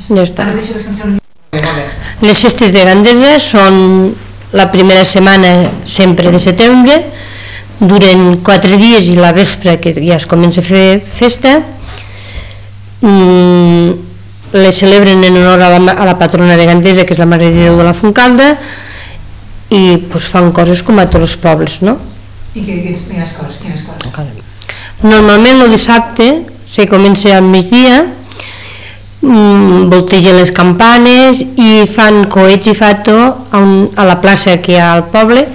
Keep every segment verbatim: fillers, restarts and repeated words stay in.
Ja està. Les festes de Gandesa són la primera setmana sempre de setembre, duren quatre dies i la vespre que ja es comença a fer festa. Mm, les celebren en honor a la, a la patrona de Gandesa, que és la Mare de Déu de la Fontcalda, i pues, fan coses com a tots els pobles, no? I quines coses? Quines coses? Normalment el dissabte se comença al migdia, mm, voltegen les campanes i fan coets i fato a, un, a la plaça que hi ha al poble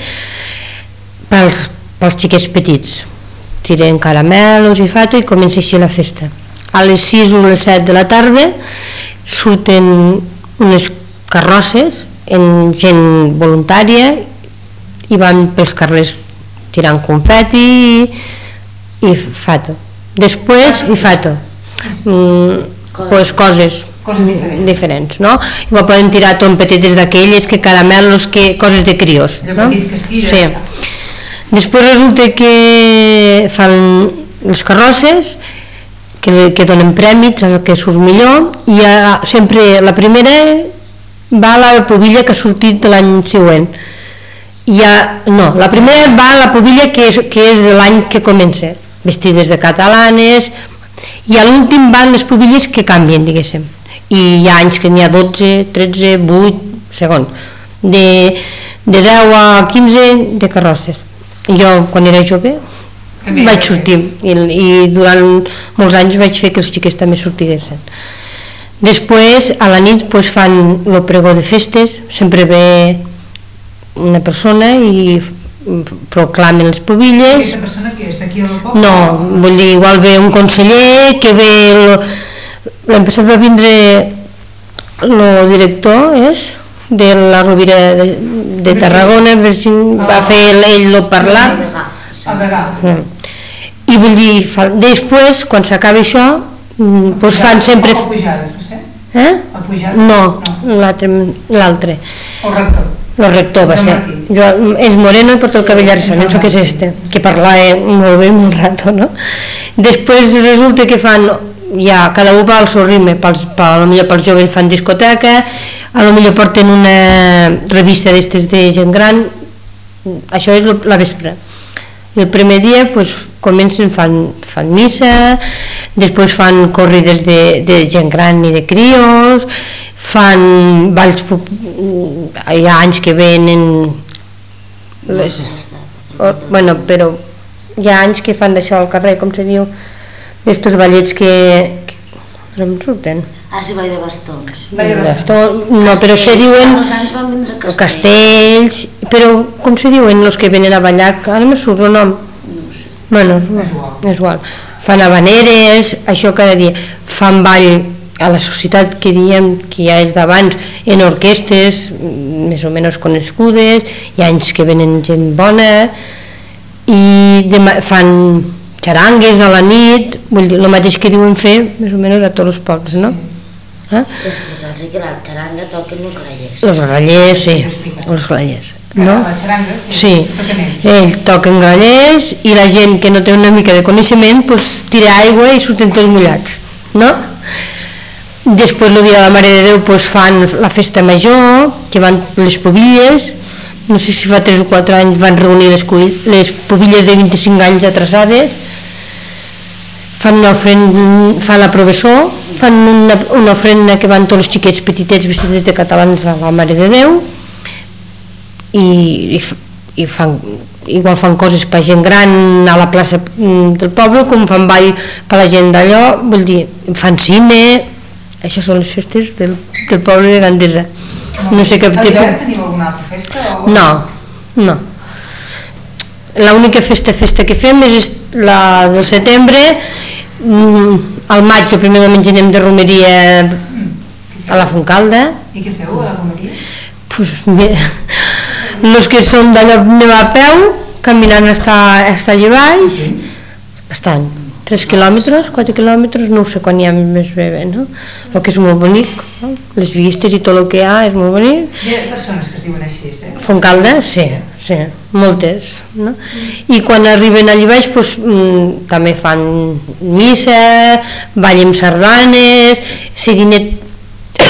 pels, pels xiquets petits. Tiren caramelos i fato i comença així la festa. A les sis o les set de la tarda surten unes carrosses en gent voluntària i van pels carrers tirant confeti i, i fato. Després, i fato. Mm, pues coses, coses diferents. diferents, no? Igual poden tirar trompetetes d'aquelles, que caramelos, que coses de crios. El no? petit que es tira. Sí. Després resulta que fan les carrosses, que, que donen prèmits al que surt millor, i ha, sempre la primera va a la pubilla que ha sortit de l'any següent. Ha, no, la primera va a la pubilla que és, que és de l'any que comença, vestides de catalanes, i a l'últim van les pubilles que canvien, diguéssim. I hi ha anys que n'hi ha dotze, tretze, vuit, segons, de, de deu a quinze de carrosses. Jo, quan era jove, també vaig sortir, i, i durant molts anys vaig fer que els xiquets també sortiguessin. Després, a la nit, pues, fan el pregó de festes, sempre ve una persona i proclamen les pubilles. Aquesta persona que és d'aquí al poble? No, vull dir, igual ve un conseller, que ve... L'any passat va vindre el director, és, de la Rovira de, de Tarragona, va fer ell el parlar. El degà. I vull dir, després, quan s'acaba això, doncs fan sempre... O pujades, no sé? Eh? A pujades? No, l'altre. El rector. El rector va ser. Jo, és moreno i porta el cabell arrasat, no sé què és este, que parlava molt bé un rato, no? Després resulta que fan, ja, cada un va al seu ritme, pels, potser pels joves fan discoteca, a lo millor porten una revista d'estes de gent gran, això és la vespre. El primer dia pues, comencen, fan, fan missa, després fan corrides de, de gent gran i de crios, fan balls, hi ha anys que venen les, o, bueno, però hi ha anys que fan això al carrer, com se diu, d'estos ballets que, que no em surten. Ah, sí, ball de bastons. Ball de bastons, no, però se diuen castells, però com se diuen els que venen a ballar, ara me surt el nom. No sé. Bueno, és igual. Fan habaneres, això cada dia. Fan ball a la societat que diem que ja és d'abans, en orquestes més o menys conegudes, hi ha anys que venen gent bona, i demà, fan xarangues a la nit, vull dir, el mateix que diuen fer més o menys a tots els pobles, no? Eh? És que cal dir que la xaranga toquen els grallers. Els grallers, sí, els grallers. No? La xaranga, sí, ells toquen grallers i la gent que no té una mica de coneixement pues, tira aigua i surten tots mullats, no? Després el dia de la Mare de Déu pues, fan la festa major, que van les pubilles, no sé si fa tres o quatre anys van reunir les, les pubilles de vint-i-cinc anys atrasades, fan una ofrenda, fan la professó, fan una, una ofrenda que van tots els xiquets petitets vestits de catalans a la Mare de Déu, i, i, i fan, igual fan coses per gent gran a la plaça del poble, com fan ball per la gent d'allò, vull dir, fan cine, això són les festes del, del poble de Gandesa. No sé cap tipus... A l'hivern teniu alguna altra festa? O... No, no. L'única festa, festa que fem és la del setembre, al maig, el primer diumenge anem de romeria a la Fontcalda. I què feu a la romeria? Pues mira, els que són d'allò anem a peu, caminant està, està allà baix, bastant, tres quilòmetres, quatre quilòmetres, no sé quan hi ha més bé, no? El que és molt bonic, no? Les vistes i tot el que hi ha és molt bonic. Hi ha persones que es diuen així, eh? Fontcalda, sí, sí, moltes, no? I quan arriben allà baix, pues, mm, també fan missa, ballen sardanes, seguinet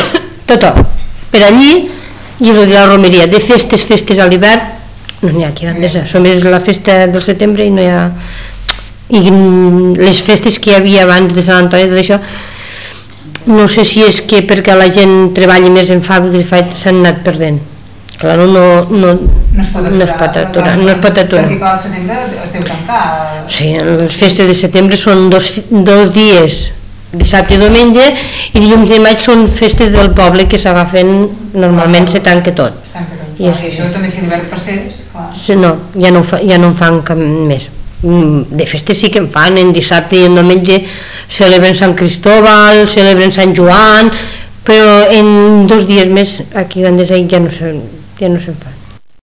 tothom, per allí, i el de la romeria, de festes, festes a l'hivern, no n'hi ha aquí a Gandesa, només és la festa del setembre i no hi ha... I les festes que hi havia abans de Sant Antoni, tot això, no sé si és que perquè la gent treballi més en fàbriques s'han anat perdent. Clar, no, no, no, no es pot aturar, no es pot aturar, no es pot aturar. Perquè clar, al setembre es deu tancar. Sí, les festes de setembre són dos, dos dies, dissabte i diumenge, i dilluns i maig són festes del poble que s'agafen, normalment se tanca tot. Es tanca tot. I, I això també si l'hivern per cents, clar. Sí, no, ja no, fa, ja no en fan cap més. De festes sí que en fan, en dissabte i en diumenge celebren Sant Cristóbal, celebren Sant Joan, però en dos dies més aquí a Gandesa ja no se'n ja no se'n fa.